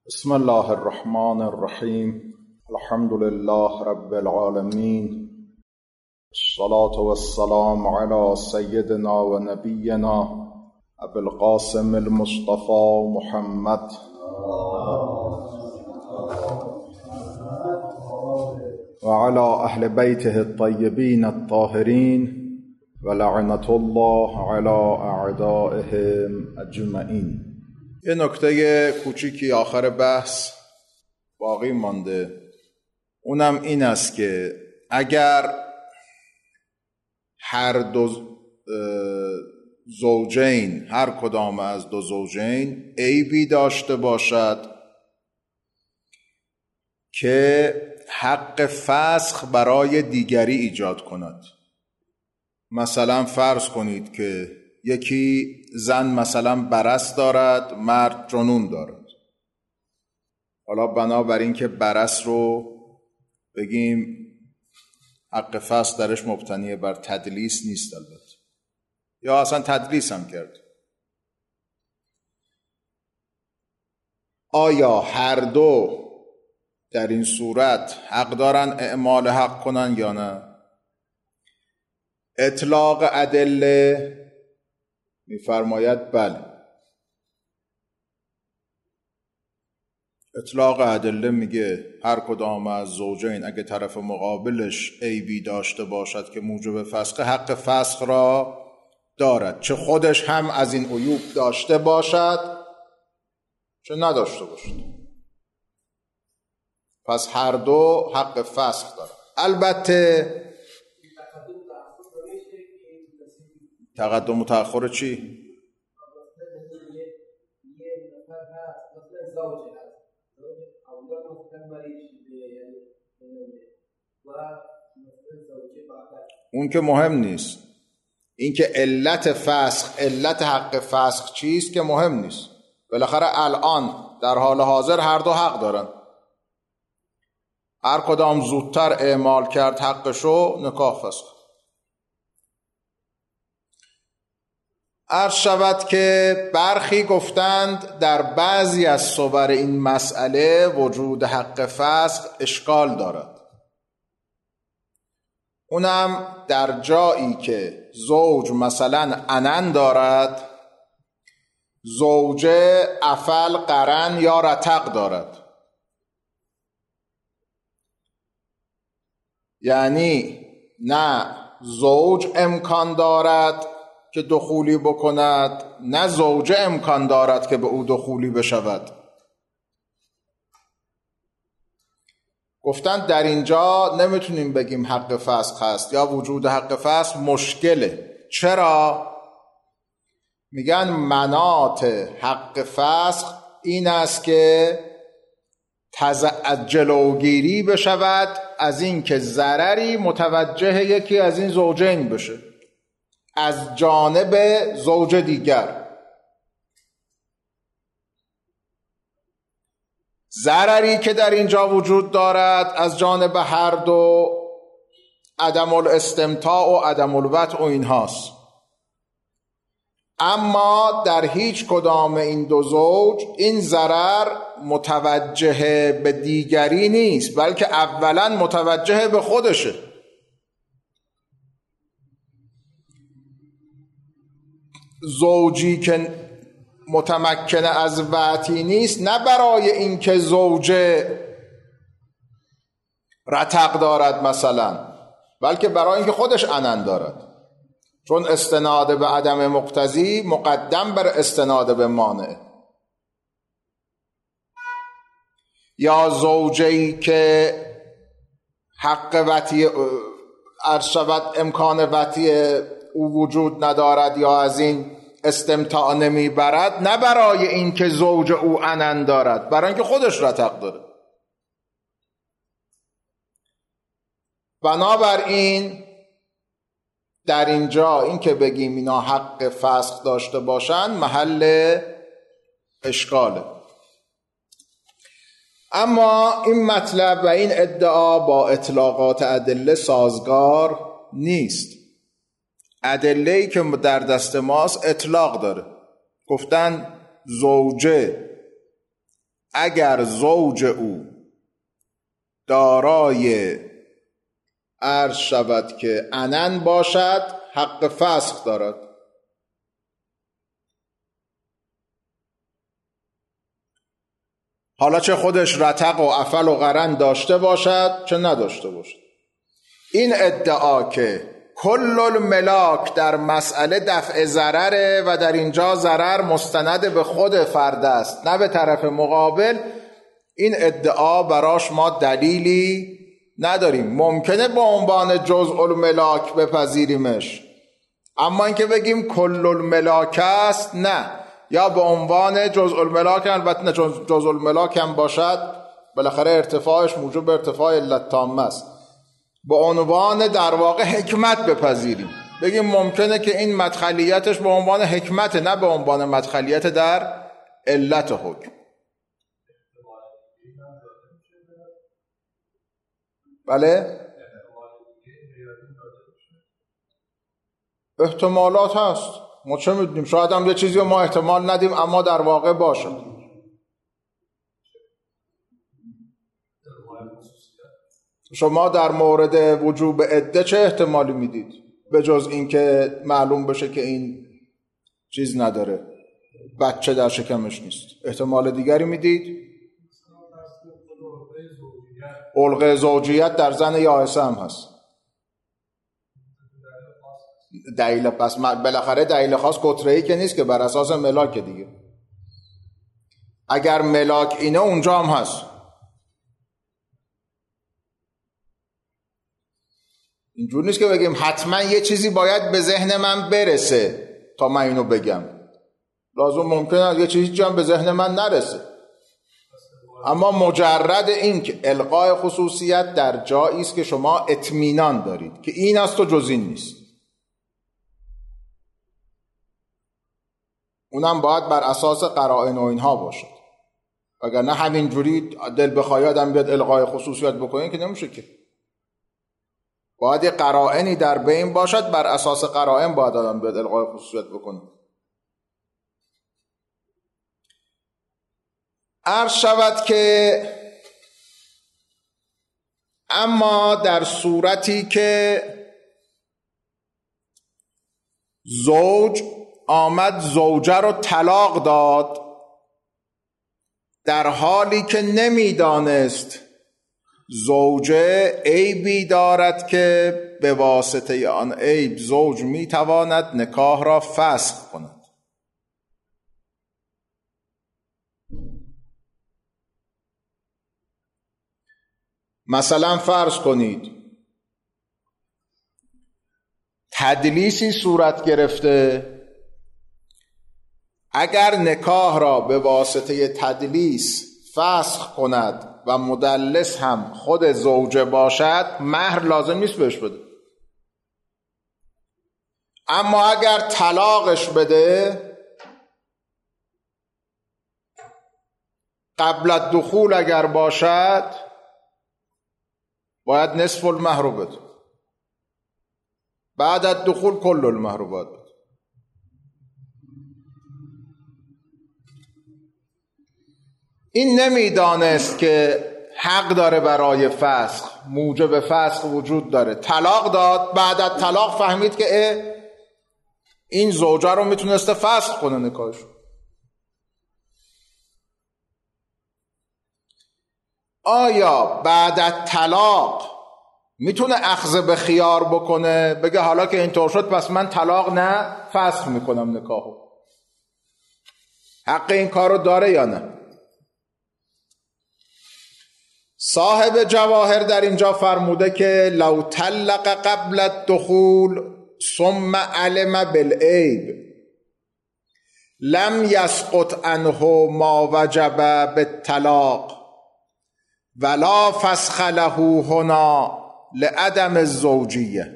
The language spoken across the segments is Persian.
بسم الله الرحمن الرحیم. الحمد لله رب العالمین، الصلاة والسلام علی سیدنا و نبینا ابی القاسم المصطفى محمد و علی اهل بیته الطیبین الطاهرین و لعنة الله علی اعدائهم اجمعین. یه نکته کوچیکی آخر بحث باقی مانده، اونم این است که اگر هر دو زوجین، هر کدام از دو زوجین عیبی داشته باشد که حق فسخ برای دیگری ایجاد کند. مثلا فرض کنید که یکی زن مثلا برص دارد، مرد جنون دارد. حالا بنابراین که برص رو بگیم حق فسخ درش مبتنی بر تدلیس نیست البته، یا اصلا تدلیس هم کرد. آیا هر دو در این صورت حق دارن اعمال حق کنن یا نه؟ اطلاق ادله می‌فرماید بله. اطلاق ادله میگه هر کدام از زوجین اگه طرف مقابلش عیبی داشته باشد که موجب فسخ، حق فسخ را دارد، چه خودش هم از این عیوب داشته باشد چه نداشته باشد. پس هر دو حق فسخ دارد. البته تقدم و تأخر چی؟ اون که مهم نیست. این که علت فسخ، علت حق فسخ چیست که مهم نیست. بالاخره الان در حال حاضر هر دو حق دارن. هر کدام زودتر اعمال کرد حقشو، نکاح فسخ. عرض شود که برخی گفتند در بعضی از صور این مسئله وجود حق فسخ اشکال دارد. اونم در جایی که زوج مثلا عنن دارد، زوجه افل، قرن یا رتق دارد. یعنی نه زوج امکان دارد که دخولی بکند، نه زوجه امکان دارد که به او دخولی بشود. گفتند در اینجا نمیتونیم بگیم حق فسخ هست یا وجود حق فسخ مشکله. چرا؟ میگن مناط حق فسخ این است که جلوگیری بشود از این که ضرری متوجه یکی از این زوجین بشه از جانب زوج دیگر. ضرری که در اینجا وجود دارد از جانب هر دو عدم الاستمتاع و عدم الوطء و اینهاست. اما در هیچ کدام این دو زوج این ضرر متوجه به دیگری نیست، بلکه اولا متوجه به خودشه. زوجی که متمکن از وطئی نیست، نه برای اینکه زوجه رتق دارد مثلا، بلکه برای اینکه خودش عنن دارد، چون استناد به عدم مقتضی مقدم بر استناد به مانع. یا زوجی که حق وطئی ارشد امکان وطئی او وجود ندارد یا از این استمتاع نمیبرد، نه برای این که زوج او عنن دارد، برای اینکه خودش رتق داره. بنابراین در اینجا این که بگیم اینا حق فسخ داشته باشن محل اشکاله. اما این مطلب و این ادعا با اطلاقات ادله سازگار نیست. ادله‌ای که در دست ماست اطلاق داره. گفتن زوجه اگر زوج او دارای عرض شود که عنن باشد حق فسخ دارد. حالا چه خودش رتق و عفل و قرن داشته باشد چه نداشته باشد. این ادعا که کل الملاک در مسئله دفع ضرره و در اینجا ضرر مستند به خود فرد است نه به طرف مقابل، این ادعا براش ما دلیلی نداریم. ممکنه به عنوان جزء الملاک بپذیریمش، اما اینکه بگیم کل الملاک است نه، یا به عنوان جزء الملاک، البته نه جزء الملاک هم باشد بالاخره ارتفاعش موجب ارتفاع علت تامه است، به عنوان در واقع حکمت بپذیریم، بگیم ممکنه که این مدخلیتش به عنوان حکمت نه به عنوان مدخلیت در علت حکم. بله احتمالات هست، ما چه میدونیم، شاید هم یه چیزی رو ما احتمال ندیم اما در واقع باشه. شما در مورد وجوب عده چه احتمالی میدید به جز این که معلوم بشه که این چیز نداره، بچه در شکمش نیست؟ احتمال دیگری میدید؟ علقه زوجیت در زن یائسه هم هست. دلیل پس بالاخره دلیل خاص کتره‌ای که نیست که بر اساس ملاک دیگه. اگر ملاک اینه اونجا هم هست. اینجور نیست که بگیم حتما یه چیزی باید به ذهن من برسه تا من اینو بگم، لازم ممکنه یه چیزی هم به ذهن من نرسه، اما مجرد این که القای خصوصیت در جایی است که شما اطمینان دارید که این است و جز این نیست، اونم باید بر اساس قرائن و اینها باشد، وگرنه همینجوری دل بخواد آدم بیاد القای خصوصیت بکنه که نمیشه که. باید یه قرائنی در بین باشد، بر اساس قرائن باید آدم بیاد القای خصوصیت بکنه. عرض شود که اما در صورتی که زوج آمد زوجه رو طلاق داد در حالی که نمیدانست زوجه عیبی دارد که به واسطه آن عیب زوج میتواند نکاح را فسخ کند. مثلا فرض کنید تدلیسی صورت گرفته، اگر نکاح را به واسطه تدلیس فسخ کند و مدلس هم خود زوجه باشد مهر لازم نیست بهش بده، اما اگر طلاقش بده قبل الدخول اگر باشد باید نصف المهر رو بده، بعد الدخول کل المهر رو باید بده. این نمیدانست که حق داره برای فسخ، موجب فسخ وجود داره، طلاق داد، بعد از طلاق فهمید که این زوجه رو میتونسته فسخ کنه نکاحش. آیا بعد از طلاق میتونه اخذ به خیار بکنه، بگه حالا که اینطور شد پس من طلاق نه فسخ میکنم نکاحو؟ حق این کارو داره یا نه؟ صاحب جواهر در اینجا فرموده که لو طلق قبل الدخول ثم علم بالعیب لم یسقط عنه ما وجب بالطلاق ولا فسخ له هنا لعدم الزوجیه.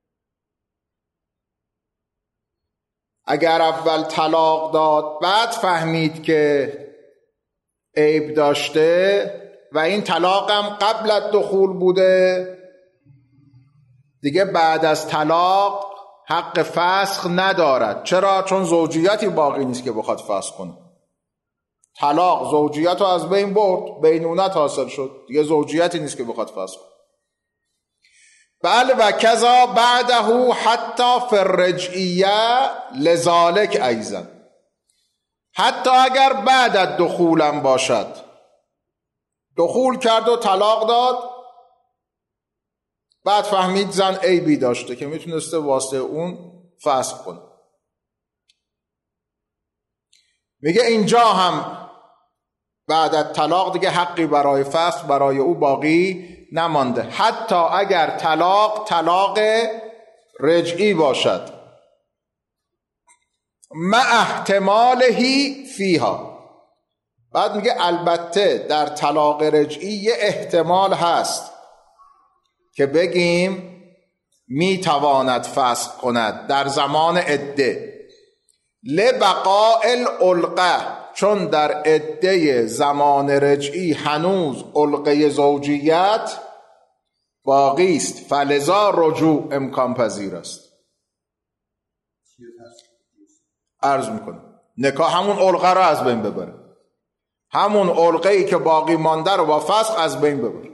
اگر اول طلاق داد بعد فهمید که عیب داشته و این طلاقم قبل از دخول بوده، دیگه بعد از طلاق حق فسخ ندارد. چرا؟ چون زوجیتی باقی نیست که بخواد فسخ کنه. طلاق زوجیت رو از بین برد، بینونت حاصل شد، دیگه زوجیتی نیست که بخواد فسخ کنه. بله و کذا بعده حتی فی الرجعیه لذالک ایضا، حتی اگر بعد از دخولم باشد، دخول کرد و طلاق داد، بعد فهمید زن عیبی داشته که میتونسته واسه اون فسخ کنه، میگه اینجا هم بعد از طلاق دیگه حقی برای فسخ برای او باقی نمانده، حتی اگر طلاق رجعی باشد، مع احتمالهی فیها. بعد میگه البته در طلاق رجعی یه احتمال هست که بگیم میتواند فسخ کند در زمان عده، لبقاء العلقه، چون در عده زمان رجعی هنوز علقه زوجیت باقی است، فلذا رجوع امکان پذیر است. عرض میکنه نکاح همون علقه رو از بین ببره، همون علقه‌ای که باقی مانده رو با فسخ از بین ببره.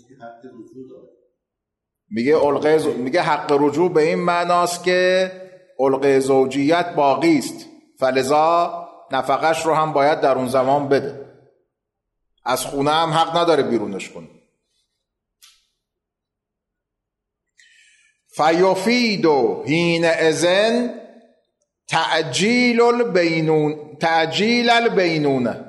میگه حق رجوع به این معناست که علقه زوجیت باقی است، فلذا نفقش رو هم باید در اون زمان بده، از خونه هم حق نداره بیرونش کنه. فیفید حین اذن تعجیل البینونه.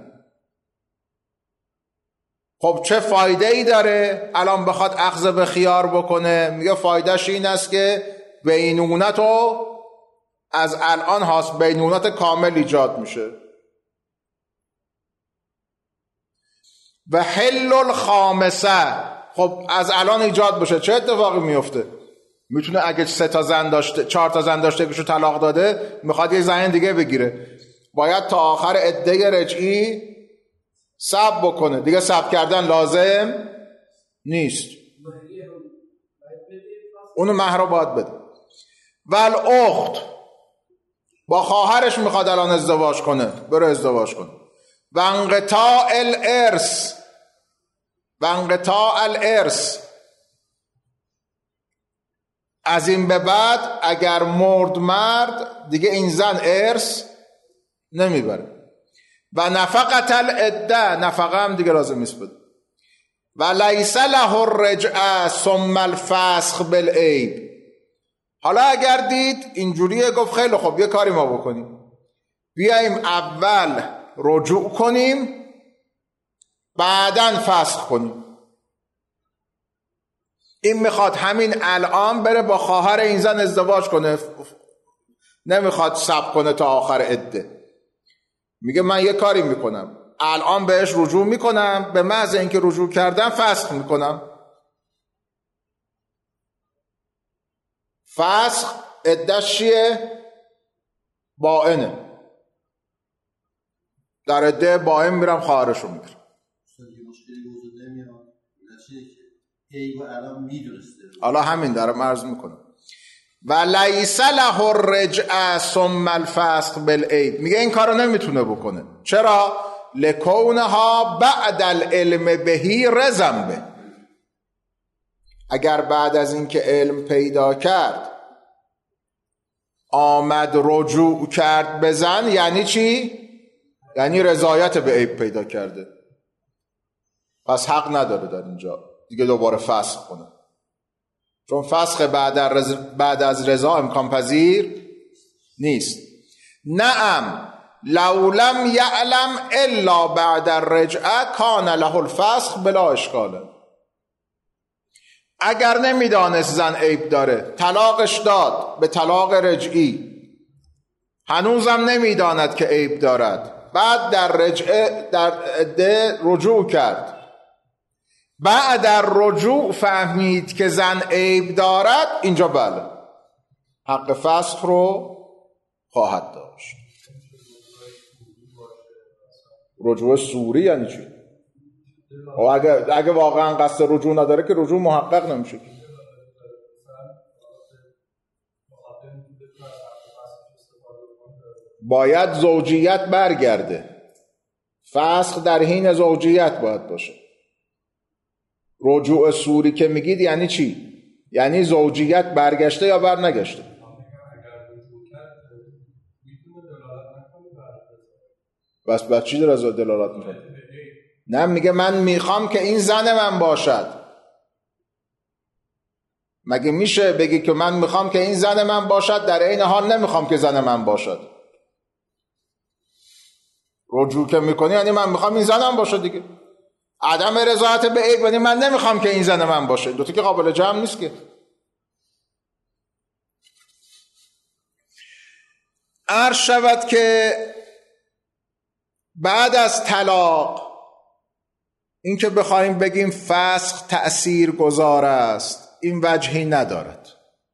خب چه فایده ای داره الان بخواد اخذ به خیار بکنه؟ میگه فایدهش این است که بینونت رو از الان بینونت کامل ایجاد میشه. و حل الخامسه، خب از الان ایجاد بشه چه اتفاقی میفته؟ میتونه اگه 3 تا زن داشته 4 تا زن داشته که طلاق داده، میخواد یه زن دیگه بگیره، باید تا آخر عده رجعی صبر بکنه، دیگه صبر کردن لازم نیست، اونو مهر رو باید بده. والاخت، با خواهرش میخواد الان ازدواج کنه، بره ازدواج کنه. و انقطاع الارث، از این به بعد اگر مرد دیگه این زن ارث نمیبره. و نفقت العده، نفقه هم دیگه لازم نیست بده. و لیس له الرجعه ثم الفسخ بالعیب. حالا اگر دید اینجوریه، گفت خیلی خب یه کاری ما بکنیم، بیاییم اول رجوع کنیم بعدن فسخ کنیم. این میخواد همین الان بره با خواهر این زن ازدواج کنه، نمیخواد صبر کنه تا آخر عده. میگه من یه کاری میکنم، الان بهش رجوع میکنم، به محض اینکه رجوع کردم فسخ میکنم. فسخ عده‌اش چیه؟ باینه. در عده باین میرم خواهرشو میگیرم. حالا همین دارم عرض میکنم. و لیس له الرجعه ثم الفسخ بالعید، میگه این کارو نمیتونه بکنه. چرا؟ لکونها بعد العلم بهی رزم به، اگر بعد از اینکه علم پیدا کرد آمد رجوع کرد بزن، یعنی چی؟ یعنی رضایت به عیب پیدا کرده، پس حق نداره در اینجا دیگه دوباره فسخ کنه، چون فسخ بعد از رضا امکان پذیر نیست. نعم لو لم یعلم الا بعد الرجعه کان له الفسخ بلا اشکال. اگر نمیدانست زن عیب داره، طلاقش داد به طلاق رجعی، هنوزم نمیداند که عیب دارد، بعد در عده رجوع کرد، بعد در رجوع فهمید که زن عیب دارد، اینجا بله حق فسخ رو خواهد داشت. رجوع سوری یعنی چی؟ اگه واقعا قصد رجوع نداره که رجوع محقق نمیشه. باید زوجیت برگرده، فسخ در حین زوجیت باید باشه. رجوع سوری که میگید یعنی چی؟ یعنی زوجیت برگشته یا برنگشته؟ بس بر چی دلالت میکنه؟ نه، میگه من میخوام که این زن من باشد. مگه میشه بگی که من میخوام که این زن من باشد در این حال نمیخوام که زن من باشد؟ رجوع که میکنی یعنی من میخوام این زنم باشه دیگه. عدم رضایت به عیب یعنی من نمیخوام که این زن من باشه. دوتا که قابل جمع نیست که. عرض شود که بعد از طلاق این که بخوایم بگیم فسخ تأثیر گذار است، این وجهی ندارد.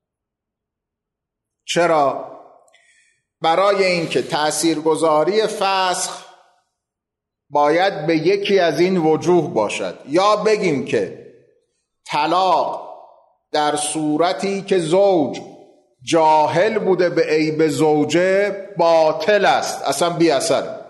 چرا؟ برای اینکه تأثیرگذاری فسخ باید به یکی از این وجوه باشد. یا بگیم که طلاق در صورتی که زوج جاهل بوده به عیب زوجه باطل است، اصلا بی اثر.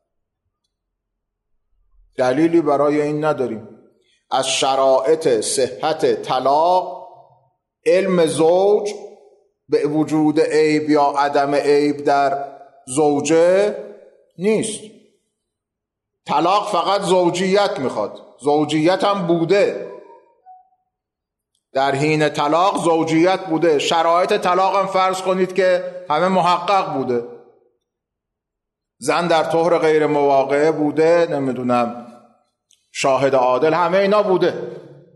دلیلی برای این نداریم. از شرایط صحت طلاق علم زوج به وجود عیب یا عدم عیب در زوجه نیست. طلاق فقط زوجیت میخواد. زوجیت هم بوده، در حین طلاق زوجیت بوده. شرایط طلاق هم فرض کنید که همه محقق بوده. زن در طهر غیر مواقعه بوده، نمیدونم شاهد عادل، همه اینا بوده.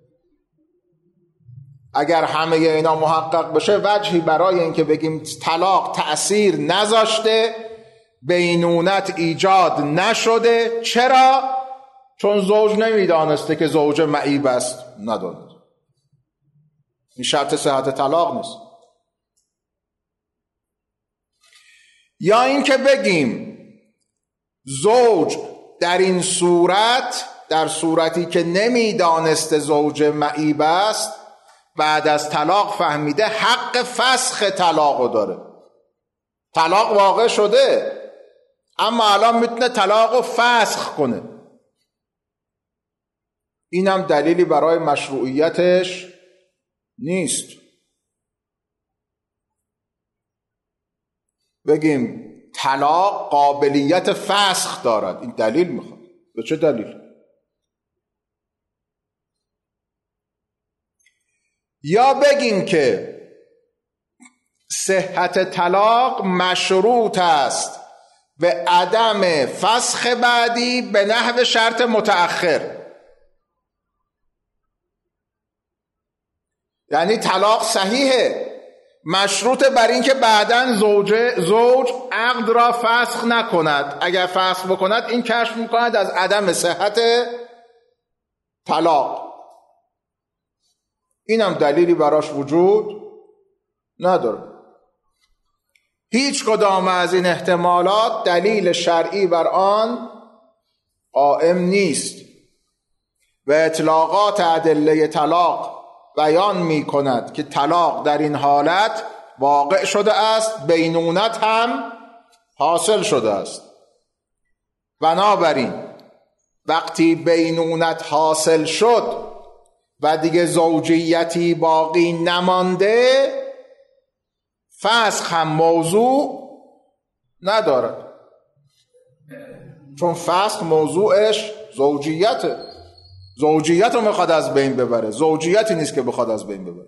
اگر همه اینا محقق بشه وجهی برای اینکه بگیم طلاق تأثیر نذاشته، بینونت ایجاد نشده. چرا؟ چون زوج نمیدانسته که زوج معیب است، نداند. این شرط صحت طلاق نیست. یا اینکه بگیم زوج در این صورت، در صورتی که نمیدانسته زوج معیب است، بعد از طلاق فهمیده حق فسخ طلاقو داره. طلاق واقع شده اما الان میتونه طلاقو فسخ کنه. اینم دلیلی برای مشروعیتش نیست. بگیم طلاق قابلیت فسخ دارد، این دلیل میخواد. به چه دلیل؟ یا بگیم که صحت طلاق مشروط است به عدم فسخ بعدی به نحو شرط متأخر. یعنی طلاق صحیحه، مشروط بر این که بعداً زوج عقد را فسخ نکند. اگر فسخ بکند این کشف میکند از عدم صحت طلاق. اینم دلیلی براش وجود نداره. هیچ کدام از این احتمالات دلیل شرعی بر آن قائم نیست و اطلاقات ادله طلاق بیان می کند که طلاق در این حالت واقع شده است، بینونت هم حاصل شده است. بنابراین وقتی بینونت حاصل شد و دیگه زوجیتی باقی نمانده، فسخ هم موضوع ندارد، چون فسخ موضوعش زوجیته. زوجیت رو میخواد از بین ببره، زوجیتی نیست که بخواد از بین ببره.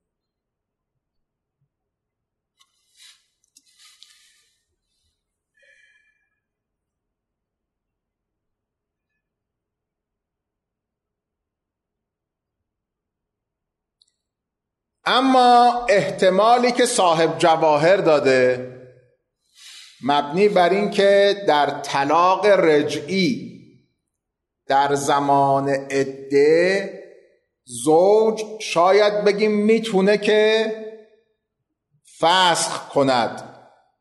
اما احتمالی که صاحب جواهر داده مبنی بر این که در طلاق رجعی در زمان عده زوج شاید بگیم میتونه که فسخ کند.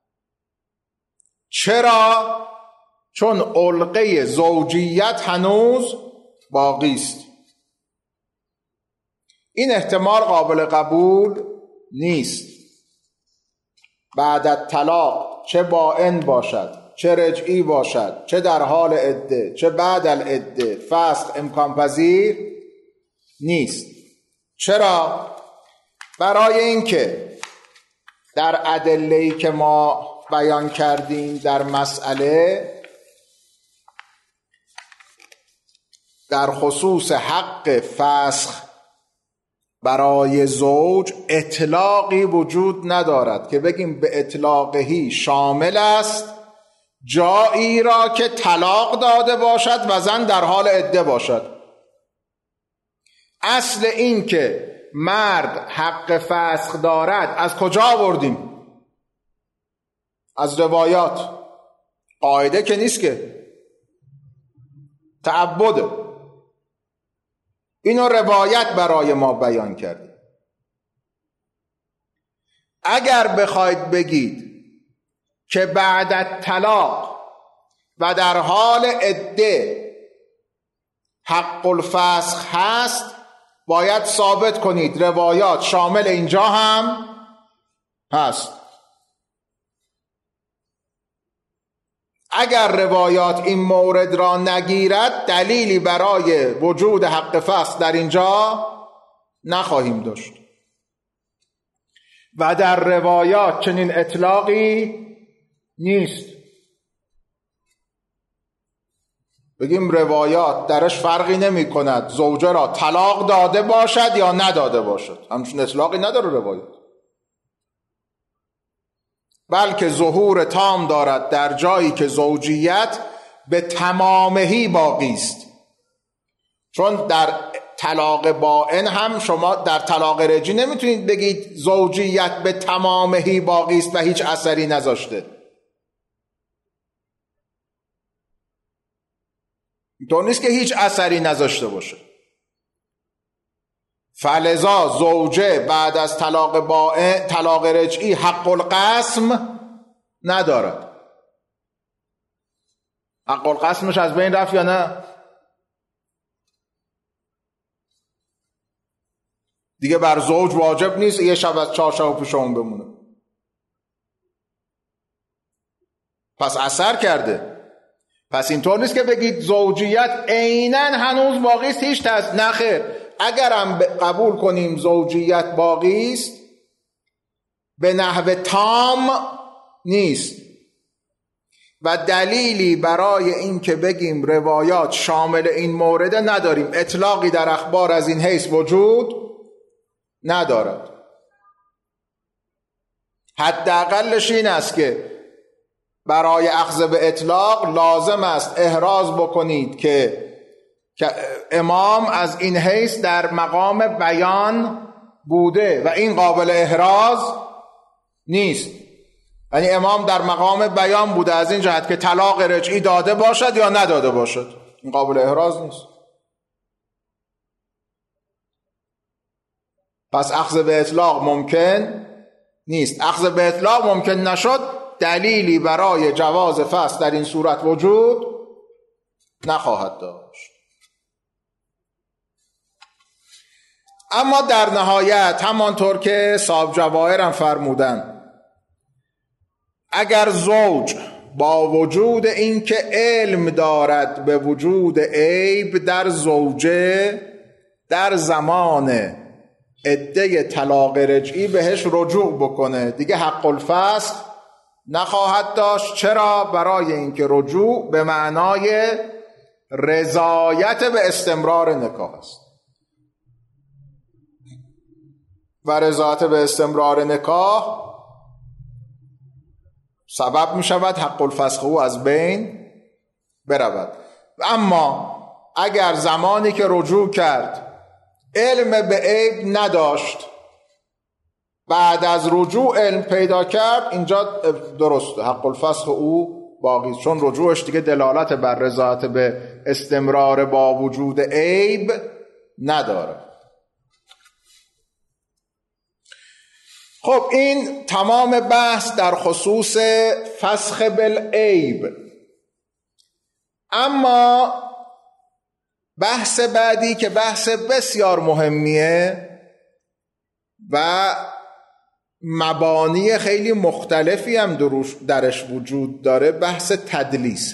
چرا؟ چون علقه زوجیت هنوز باقی است. این احتمال قابل قبول نیست. بعد از طلاق چه باین باشد چه رجعی باشد، چه در حال عده چه بعد العده، فسخ امکان پذیر نیست. چرا؟ برای اینکه در ادله‌ای که ما بیان کردیم در مسئله در خصوص حق فسخ برای زوج اطلاقی وجود ندارد که بگیم به اطلاقهی شامل است جایی را که طلاق داده باشد و زن در حال عده باشد. اصل این که مرد حق فسخ دارد از کجا آوردیم؟ از روایات. قاعده که نیست که، تعبده. اینو روایت برای ما بیان کرده. اگر بخواید بگید که بعد از طلاق و در حال عده حق الفسخ هست، باید ثابت کنید روایات شامل اینجا هم هست. اگر روایات این مورد را نگیرد، دلیلی برای وجود حق فسخ در اینجا نخواهیم داشت. و در روایات چنین اطلاقی نیست. بگیم روایات درش فرقی نمی کند زوجه را طلاق داده باشد یا نداده باشد، همچون اطلاقی نداره روایات، بلکه ظهور تام دارد در جایی که زوجیت به تمامهی باقی است. چون در طلاق بائن هم شما در طلاق رجعی نمیتونید بگید زوجیت به تمامهی باقی است و هیچ اثری نذاشته. اینطور نیست که هیچ اثری نذاشته باشه. فلذا زوجه بعد از طلاق رجعی حق القسم ندارد. حق القسمش از بین رفت یا نه؟ دیگه بر زوج واجب نیست یه شب از 4 شب پیش اون بمونه. پس اثر کرده. پس اینطور نیست که بگید زوجیت عیناً هنوز باقی است، هیچ نخیر. اگرم قبول کنیم زوجیت باقی است، به نحو تام نیست و دلیلی برای این که بگیم روایات شامل این مورد نداریم. اطلاقی در اخبار از این حیث وجود ندارد. حداقلش این است که برای اخذ به اطلاق لازم است احراز بکنید که امام از این حیث در مقام بیان بوده و این قابل احراز نیست. یعنی امام در مقام بیان بوده از این جهت که طلاق رجعی داده باشد یا نداده باشد، این قابل احراز نیست. پس اخذ به اطلاق ممکن نیست. اخذ به اطلاق ممکن نشد، دلیلی برای جواز فسخ در این صورت وجود نخواهد داشت. اما در نهایت همانطور که صاحب جواهر هم فرمودن، اگر زوج با وجود اینکه علم دارد به وجود عیب در زوجه، در زمان عده طلاق رجعی بهش رجوع بکنه، دیگه حق الفسخ نخواهد داشت. چرا؟ برای اینکه رجوع به معنای رضایت به استمرار نکاح است و رضایت به استمرار نکاح سبب می شود حق الفسخ او از بین برود. اما اگر زمانی که رجوع کرد علم به عیب نداشت، بعد از رجوع علم پیدا کرد، اینجا درسته، حق الفسخ او باقی، چون رجوعش دیگه دلالت بر رضایت به استمرار با وجود عیب نداره. خب این تمام بحث در خصوص فسخ بالعیب. اما بحث بعدی که بحث بسیار مهمیه و مبانی خیلی مختلفی هم درش وجود داره. بحث تدلیس،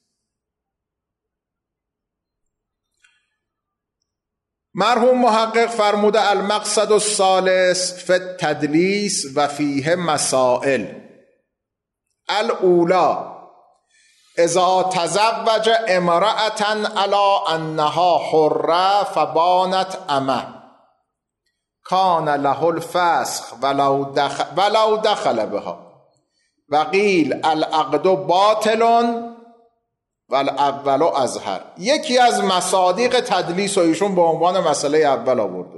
مرحوم محقق فرموده المقصد الثالث فی التدلیس و فیه مسائل. الاولا اذا تزوج امرأة علی انها حره فبانت امه کان له الفسخ ولو دخل بها و قیل العقد باطل والاول اظهر. یکی از مصادیق تدلیس و ایشون به عنوان مسئله اول آورده.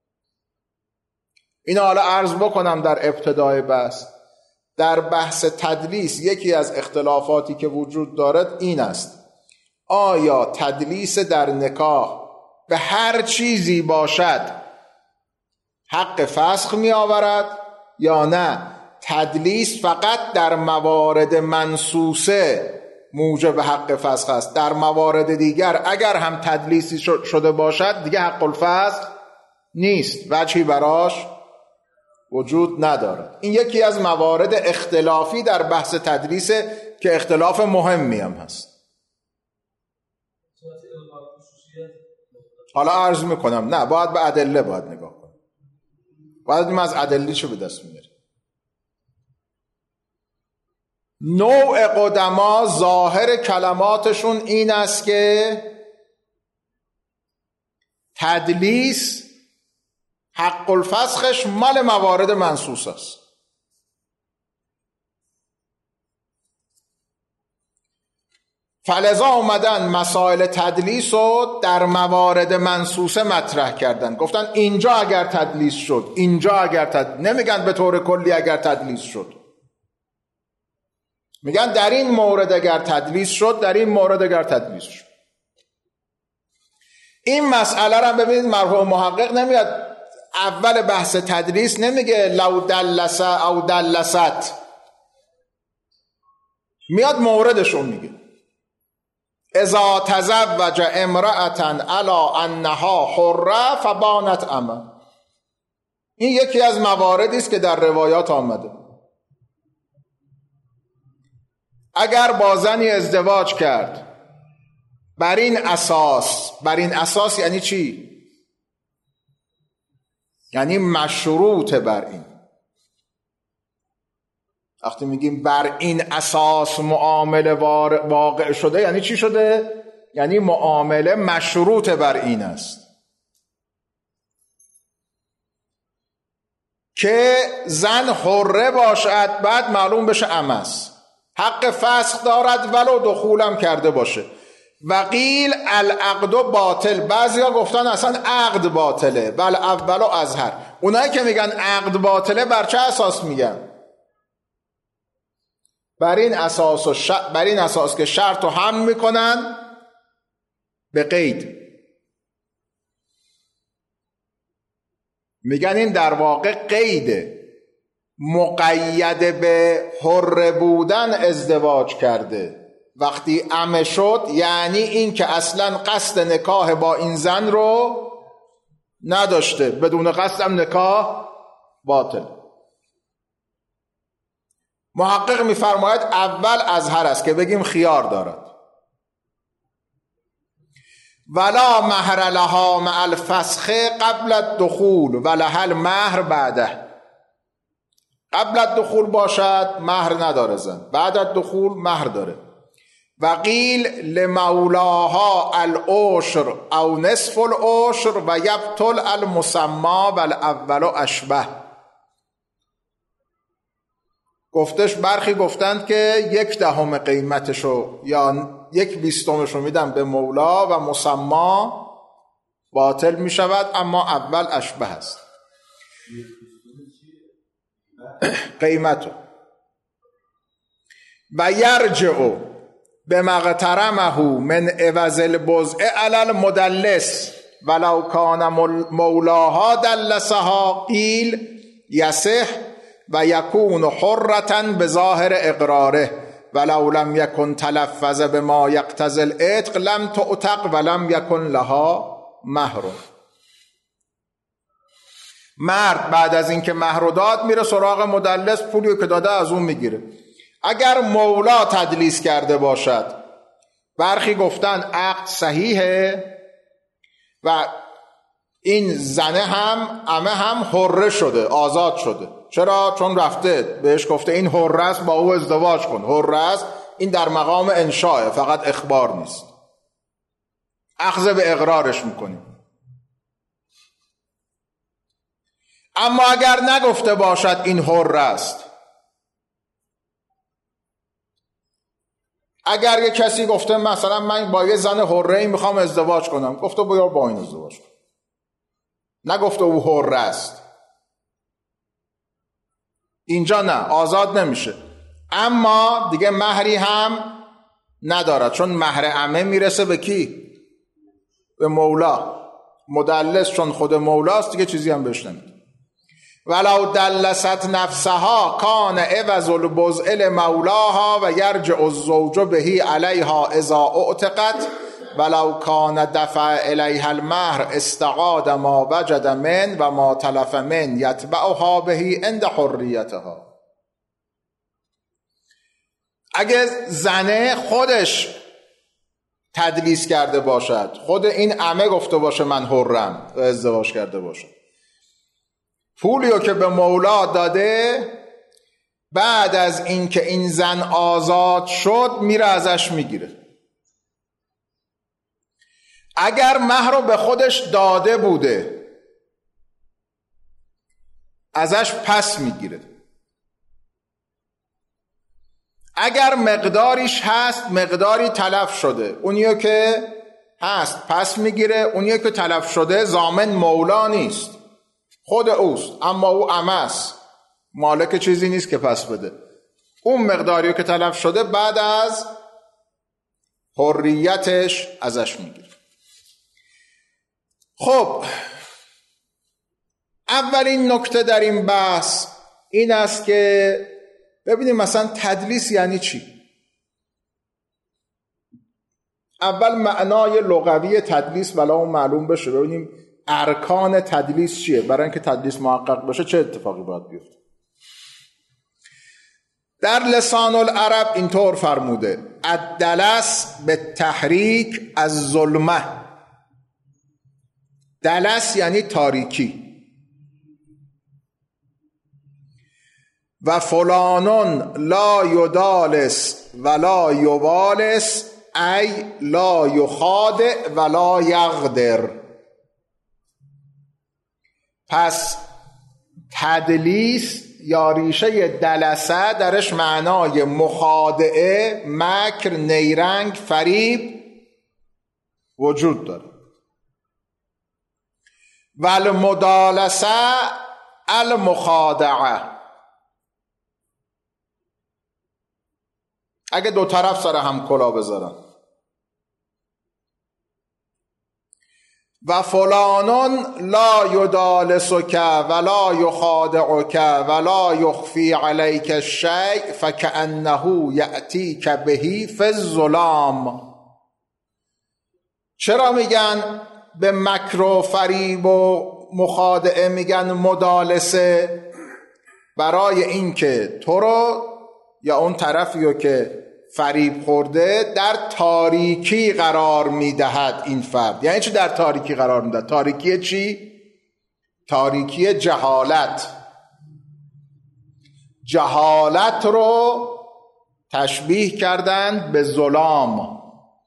اینو حالا عرض بکنم در ابتدای بحث. در بحث تدلیس یکی از اختلافاتی که وجود دارد این است: آیا تدلیس در نکاح به هر چیزی باشد حق فسخ می آورد یا نه تدلیس فقط در موارد منصوصه موجب حق فسخ است، در موارد دیگر اگر هم تدلیسی شده باشد دیگه حق الفسخ نیست، وجهی براش وجود ندارد. این یکی از موارد اختلافی در بحث تدلیسه که اختلاف مهمی هم هست. حالا عرض میکنم نه، باید به ادله باید نگاه کنم، باید از ادله چه به دست میاریم. نوع قدما ظاهر کلماتشون این است که تدلیس حق الفسخش مال موارد منصوص است. فلذا اومدن مسائل تدلیس رو در موارد منصوصه مطرح کردن، گفتن اینجا اگر تدلیس شد، اینجا اگر نمیگن به طور کلی اگر تدلیس شد، میگن در این مورد اگر تدلیس شد، در این مورد اگر تدلیس شد. این مسئله رو ببینید مرحوم محقق نمیاد اول بحث تدلیس نمیگه لو دلس او دلست، میاد موردشون میگه اذا تزوج امرأة علی انها حره فبانت امه. این یکی از مواردی است که در روایات آمده. اگر با زنی ازدواج کرد بر این اساس یعنی چی؟ یعنی مشروط بر این. وقتی میگیم بر این اساس معامله واقع شده یعنی چی شده؟ یعنی معامله مشروط بر این است که زن حره باشد، بعد معلوم بشه امس، حق فسخ دارد ولو دخولم کرده باشه. و قیل العقد باطل، بعضیا گفتن اصلا عقد باطله، بل اول اظهر. اونایی که میگن عقد باطله بر چه اساس میگن؟ بر این اساس که شرط رو هم میکنن به قید. میگن این در واقع قیده، مقید به حر بودن ازدواج کرده. وقتی عمه شد یعنی این که اصلا قصد نکاح با این زن رو نداشته، بدون قصد هم نکاح باطل. محقق میفرماید اول اظهر است که بگیم خیار دارد. ولا مهر لها مع الفسخ قبل الدخول ولها المهر بعده. قبل الدخول باشد مهر نداره زن، بعد الدخول مهر داره. و قیل لمولاها العشر او نصف العشر و یبطل المسمى والاول اشبه. برخی گفتند که 1/10 قیمتشو یا 1/20 میدن به مولا و مسمى باطل می شود، اما اول اشبه است. قیمتو و یرجع به مغترمه من عوض البضع علی المدلس ولو کان مولاها دلسها قیل یصح و یکون حرة بظاهر اقراره ولو لم یکن تلفظ بما یقتضی العتق لم تعتق ولم یکن لها مهر. مرد بعد از اینکه مهر رو داد میره سراغ مدلس، پولی که داده از اون میگیره. اگر مولا تدلیس کرده باشد، برخی گفتن عقد صحیحه و این زنه هم عمه هم حره شده، آزاد شده. چرا؟ چون رفته بهش گفته این حره است، با او ازدواج کن. حره است، این در مقام انشاء، فقط اخبار نیست. اخذ به اقرارش میکنیم. اما اگر نگفته باشد این حره است، اگر یه کسی گفته مثلا من با یه زن حره‌ای میخوام ازدواج کنم، گفته بیا با این ازدواج کن، نگفته او حره است، اینجا نه، آزاد نمیشه. اما دیگه مهری هم ندارد، چون مهر عمه میرسه به کی؟ به مولا. مدلس چون خود مولاست دیگه چیزی هم بهش نمیده. ولو دلست نفسها کان عوض البذل مولاها و یرجع الزوج بهی علیها اذا اعتقت ولو کان دفع الیها المهر استعاد ما وجد من و ما تلف من یتبعها بهی عند حریتها. اگه زنه خودش تدلیس کرده باشد، خود این عمه گفته باشه من حرم و ازدواج کرده باشه، پولیو که به مولا داده، بعد از اینکه این زن آزاد شد میره ازش میگیره. اگر مهر رو به خودش داده بوده ازش پس میگیره. اگر مقداریش هست، مقداری تلف شده، اونیو که هست پس میگیره، اونیو که تلف شده ضامن مولا نیست، خود اوست، اما او عمه است، مالک چیزی نیست که پس بده. اون مقداریو که تلف شده بعد از حریتش ازش میگیره. خب اولین نکته در این بحث این است که ببینیم مثلا تدلیس یعنی چی. اول معنای لغوی تدلیس ولی اون معلوم بشه، ببینیم ارکان تدلیس چیه. برای اینکه تدلیس محقق بشه چه اتفاقی باید بیفته؟ در لسان العرب اینطور فرموده: الدلس به تحریک از ظلمه. دلس یعنی تاریکی. و فلانون لا یدالس ولا یوالس ای لا یخادع ولا یغدر. پس تدلیس یا ریشه دلسه درش معنای مخادعه، مکر، نیرنگ، فریب وجود داره. والمدالسه المخادعه. اگه دو طرف سر هم کلا بذارن. و فلانون لا یدالسک ولا یخادعک ولا یخفی علیک الشیء فکأنه یأتیک بهی فی الظلام. چرا میگن به مکر و فریب و مخادعه میگن مدالسه؟ برای اینکه تو رو یا اون طرفیو که فریب خورده در تاریکی قرار میدهد. این فرد یعنی چی در تاریکی قرار میدهد؟ تاریکی چی؟ تاریکی جهالت. جهالت رو تشبیه کردن به ظلام.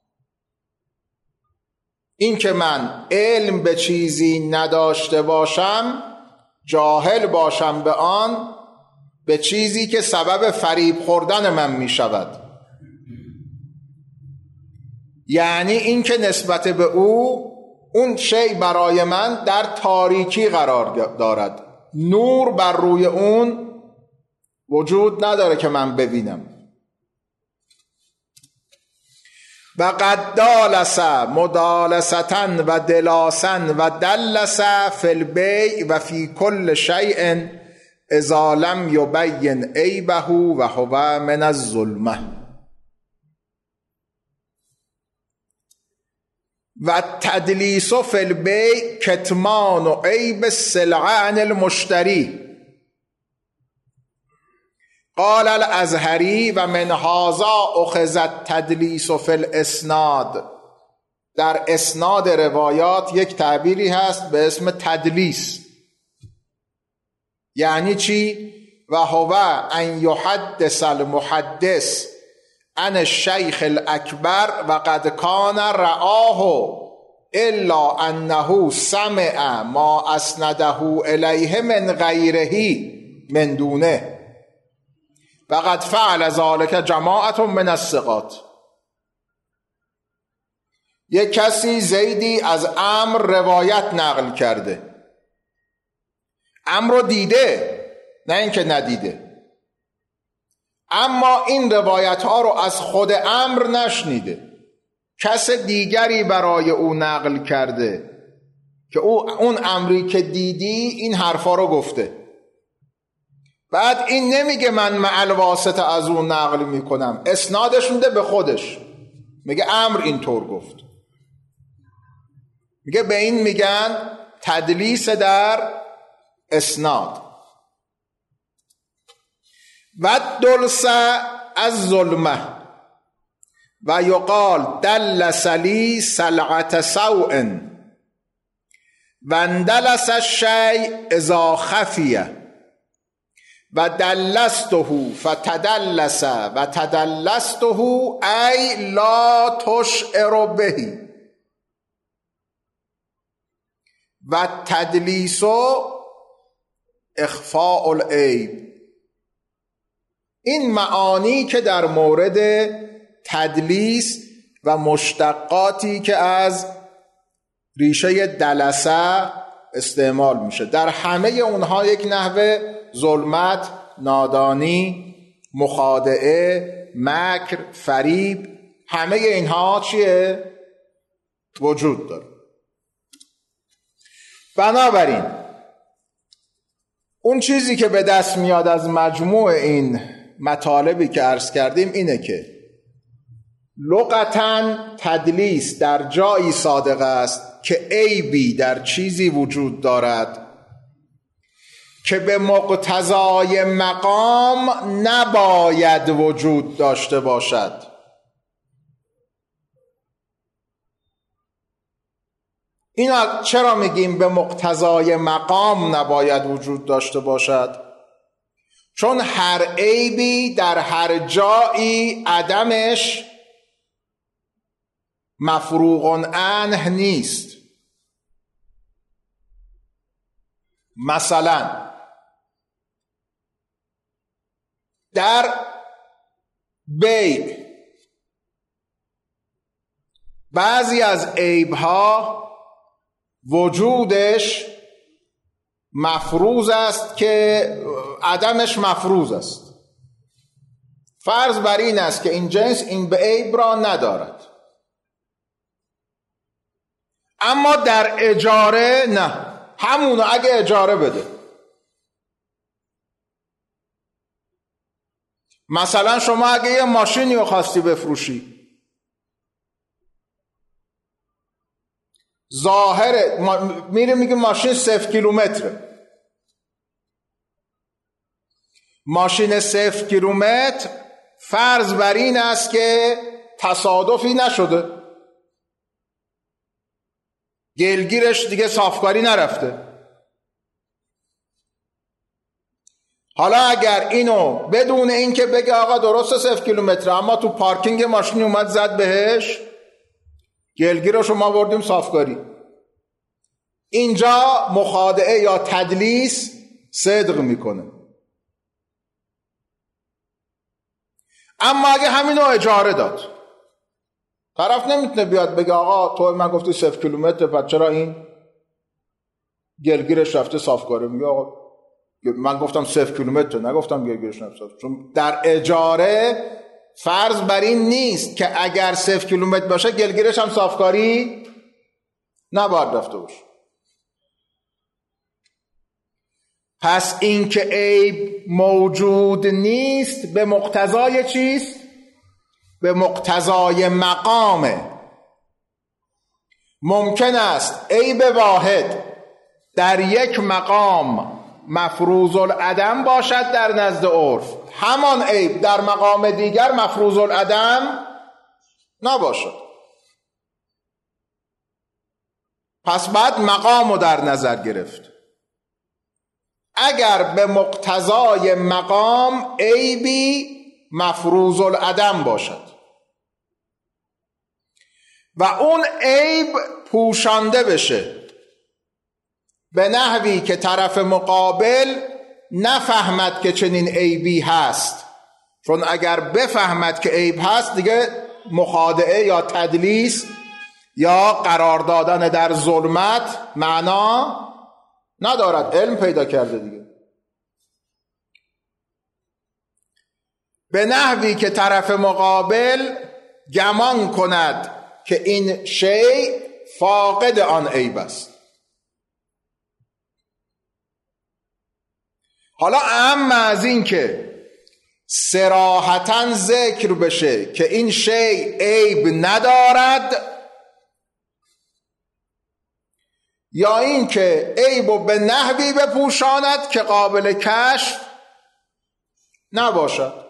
این که من علم به چیزی نداشته باشم، جاهل باشم به آن، به چیزی که سبب فریب خوردن من می شود. یعنی این که نسبت به او اون شی برای من در تاریکی قرار دارد، نور بر روی اون وجود نداره که من ببینم. و قد دالس مدالستن و دلاسن و دلس فی البیع و فی کل شیء اذا لم یبین عیبه و هو من الظلمه. و تدلیس فی البیع کتمان و عیب السلعه عن المشتری. قال الازهری و من هذا اخذ التدلیس فی الاسناد. در اسناد روایات یک تعبیری هست به اسم تدلیس. یعنی چی؟ و هو ان یحدث المحدث عن الشیخ الاکبر و قد کان رآه الا انه سمع ما اسنده الیه من غیره من دونه و قد فعل ذلك جماعت من الثقات. یک کسی زیدی از عمرو روایت نقل کرده، عمرو دیده، نه اینکه ندیده، اما این روایت ها رو از خود عمرو نشنیده، کس دیگری برای او نقل کرده که اون عمری که دیدی این حرفا رو گفته. بعد این نمیگه من مع الواسطه از اون نقل میکنم، اسنادش میده به خودش، میگه عمرو اینطور گفت. میگه به این میگن تدلیس در اسناد. و دلس از ظلمه و یقال دلس لی سلعت سوء و اندلس الشیء اذا خفیه و دلسته فتدلس و تدلسته ای لا تشعر به و تدلیس اخفاء العیب. این معانی که در مورد تدلیس و مشتقاتی که از ریشه دلسه استعمال میشه، در همه اونها یک نحوه ظلمت، نادانی، مخادعه، مکر، فریب، همه اینها چیه؟ وجود داره. بنابراین اون چیزی که به دست میاد از مجموع این مطالبی که عرض کردیم اینه که لغتاً تدلیس در جایی صادق است که عیبی در چیزی وجود دارد که به مقتضای مقام نباید وجود داشته باشد. اینا چرا میگیم به مقتضای مقام نباید وجود داشته باشد؟ چون هر عیبی در هر جایی عدمش مفروغ عنه نیست. مثلا در بیع بعضی از عیبها وجودش مفروض است که عدمش مفروض است. فرض بر این است که این جنس این به عیب را ندارد، اما در اجاره نه، همونو اگه اجاره بده. مثلا شما اگه یه ماشینی رو خواستی بفروشی، ظاهره میره میگه ماشین 0 کیلومتره، ماشین 0 کیلومتر فرض بر این است که تصادفی نشده، گلگیرش دیگه صافکاری نرفته. حالا اگر اینو بدون این که بگه آقا درسته 0 کیلومتر اما تو پارکینگ ماشینی اومد زد بهش، گلگیرش ما بردیم صافکاری، اینجا مخادعه یا تدلیس صدق میکنه. اما اگه همینو اجاره داد، طرف نمیتونه بیاد بگه آقا تو من گفتی 0 کیلومتر پس چرا این گلگیرش رفته صافکاری؟ میگه آقا من گفتم 0 کیلومتر، نگفتم گلگیرش رفته. چون در اجاره فرض بر این نیست که اگر 0 کیلومتر باشه گلگیرش هم صافکاری نباید رفته باشه. پس این که عیب موجود نیست به مقتضای چیست؟ به مقتضای مقامه. ممکن است عیب واحد در یک مقام مفروض العدم باشد در نزد عرف، همان عیب در مقام دیگر مفروض العدم نباشد. پس بعد مقام رو در نظر گرفت. اگر به مقتضای مقام عیبی مفروض العدم باشد و اون عیب پوشانده بشه به نحوی که طرف مقابل نفهمد که چنین عیبی هست، چون اگر بفهمد که عیب هست دیگه مخادعه یا تدلیس یا قرار دادن در ظلمت معنا ندارد، علم پیدا کرده دیگه. به نحوی که طرف مقابل گمان کند که این شیء فاقد آن عیب است. حالا اما از این که صراحتاً ذکر بشه که این شیء عیب ندارد، یا این که عیبو به نحوی بپوشاند که قابل کشف نباشد.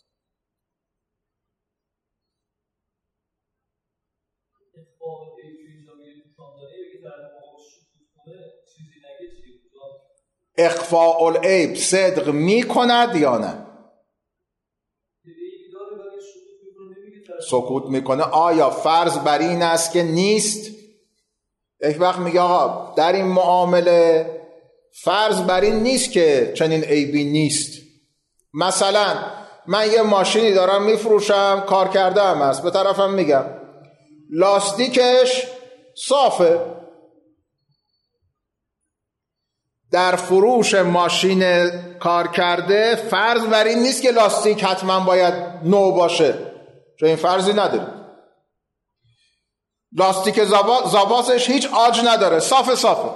اخفاء العیب صدق می کند یا نه؟ سکوت میکنه. آیا فرض بر این است که نیست؟ یک وقت میگه آقا در این معامله فرض بر این نیست که چنین عیبی نیست. مثلا من یه ماشینی دارم میفروشم، کار کرده هم هست، به طرفم میگم لاستیکش صافه. در فروش ماشین کار کرده فرض بر این نیست که لاستیک حتما باید نو باشه، چون این فرضی نداره. لاستیک زاپاسش هیچ آج نداره، صافه.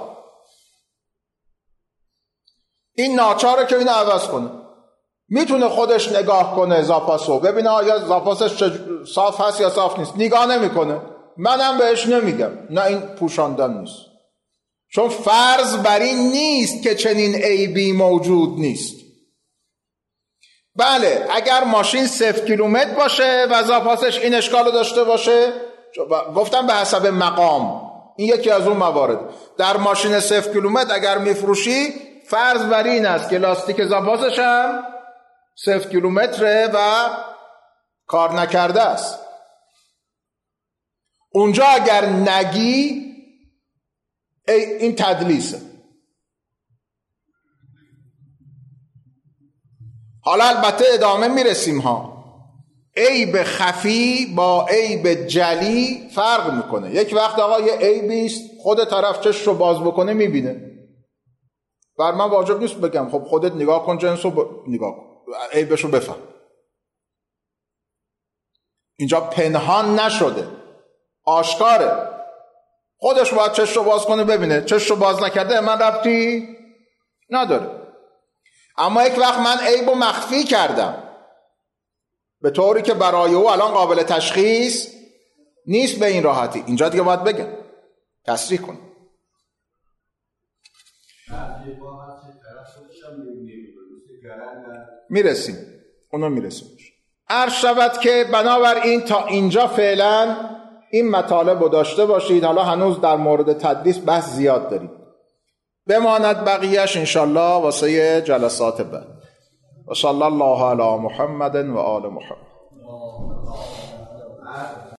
این ناچاره که اینو عوض کنه. میتونه خودش نگاه کنه زاپاسو، ببینه آیا زاپاسش صاف هست یا صاف نیست. نگاه نمیکنه، منم بهش نمیگم. نه، این پوشاندن نیست، چون فرض بر این نیست که چنین عیبی موجود نیست. بله، اگر ماشین 0 کیلومتر باشه و زاپاسش این اشکالو داشته باشه، گفتم به حسب مقام، این یکی از اون موارد. در ماشین 0 کیلومتر اگر میفروشی فرض بر این است که لاستیک زاپاسش هم 0 کیلومتره و کار نکرده است. اونجا اگر نگی این تدلیسه. حالا البته ادامه میرسیم ها. عیب خفی با عیب جلی فرق میکنه. یک وقت آقا یه عیبی است خود طرف چشم رو باز بکنه میبینه، بر من واجب نیست بگم خب خودت نگاه کن جنسو نگاه کن، عیبشو بفهم. اینجا پنهان نشده، آشکاره. خودش باید چشم رو باز کنه ببینه، چشم رو باز نکرده من ربطی نداره. اما یک وقت من عیبو مخفی کردم به طوری که برای او الان قابل تشخیص نیست به این راحتی، اینجا دیگه باید بگم، تصریح کنم. میرسیم، اونو میرسیم. عرض شود که بنابراین تا اینجا فعلا این مطالب رو داشته باشید. حالا هنوز در مورد تدلیس بحث زیاد داریم، بماند بقیهش انشالله واسه جلسات بعد. و صلی الله علی محمد و آل محمد.